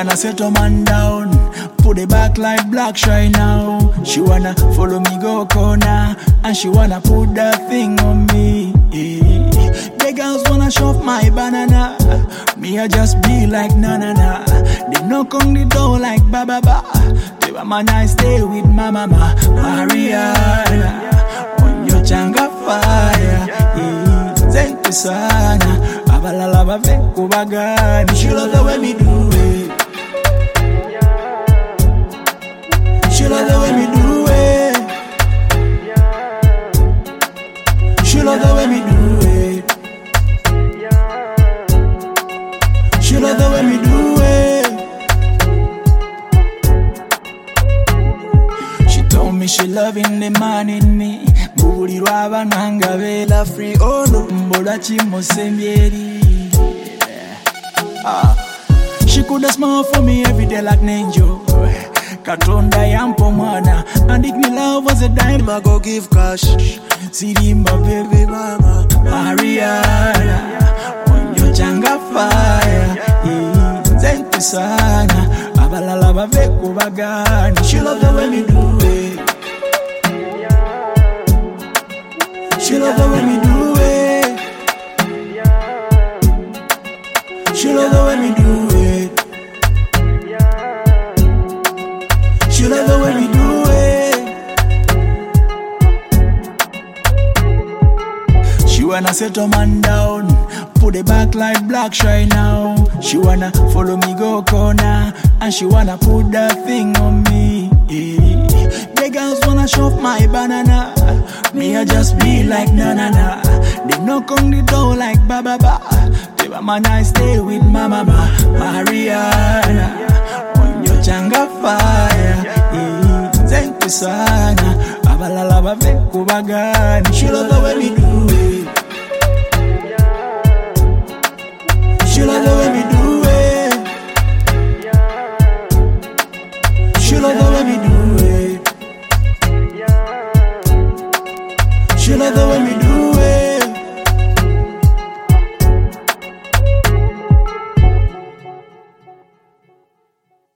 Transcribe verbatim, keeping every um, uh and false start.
wanna settle man down, put it back like black shine now. She wanna follow me go corner, and she wanna put that thing on me. The girls wanna shove my banana, me I just be like na na na. They knock on the door like ba ba ba. They want my nice stay with my mama Maria. On your changa fire, yeah. Zentu sana, abalala baveko bagani. She love the way me do it. She love the way me do it. She love the way me do it. She love the way me do it. She told me she loving the man in me. Buri rwaba nanga bela free ono mbola chimosembieri. Ah, she coulda smile for me every day like an angel. Katonda yampo mwana, and if me love was a dime, I go give cash. See my baby mama Maria, on your changa fire, yeah. Zentu sana, abalala baveko bagani. She love the way me do it. She love the way me do it. She love the way me do it. She love the way me do it. She wanna settle man down, put it back like black shine now. She wanna follow me go corner, and she wanna put that thing on me. The girls wanna shove my banana, me I just be like na na na. They knock on the door like ba ba ba. They want my nice stay with my mama Maria.